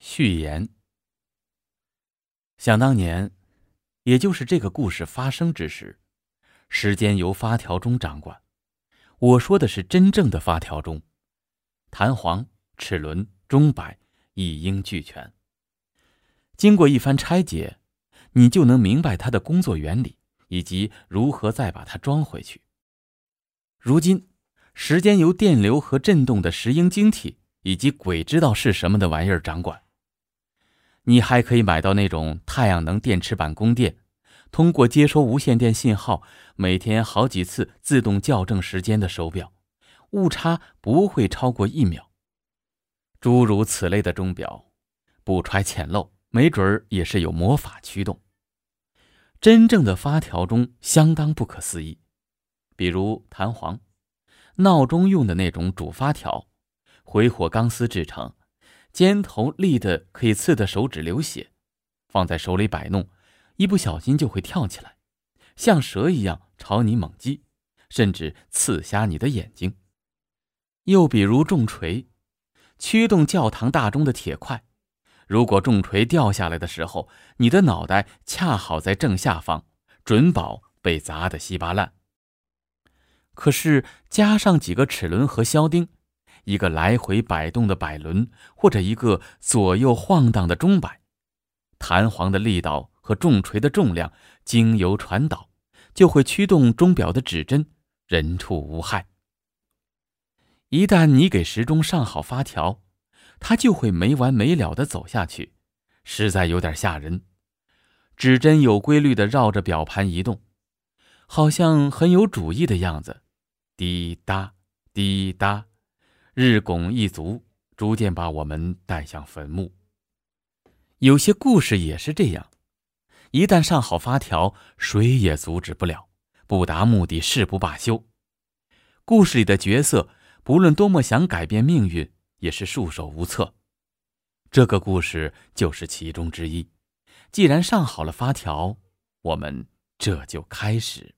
序言。想当年，也就是这个故事发生之时，时间由发条钟掌管。我说的是真正的发条钟，弹簧、齿轮、钟摆一应俱全。经过一番拆解，你就能明白它的工作原理，以及如何再把它装回去。如今，时间由电流和振动的石英晶体以及鬼知道是什么的玩意儿掌管。你还可以买到那种太阳能电池板供电，通过接收无线电信号，每天好几次自动校正时间的手表，误差不会超过1秒。诸如此类的钟表，不揣浅漏，没准儿也是有魔法驱动。真正的发条钟相当不可思议，比如弹簧，闹钟用的那种主发条，回火钢丝制成，尖头利的可以刺得手指流血，放在手里摆弄，一不小心就会跳起来，像蛇一样朝你猛击，甚至刺瞎你的眼睛。又比如重锤，驱动教堂大钟的铁块，如果重锤掉下来的时候，你的脑袋恰好在正下方，准保被砸得稀巴烂。可是加上几个齿轮和销钉，一个来回摆动的摆轮，或者一个左右晃荡的钟摆，弹簧的力道和重锤的重量经由传导，就会驱动钟表的指针，人畜无害。一旦你给时钟上好发条，它就会没完没了地走下去，实在有点吓人。指针有规律地绕着表盘移动，好像很有主意的样子，滴答滴答，日拱一卒，逐渐把我们带向坟墓。有些故事也是这样，一旦上好发条，谁也阻止不了，不达目的誓不罢休。故事里的角色不论多么想改变命运，也是束手无策。这个故事就是其中之一。既然上好了发条，我们这就开始。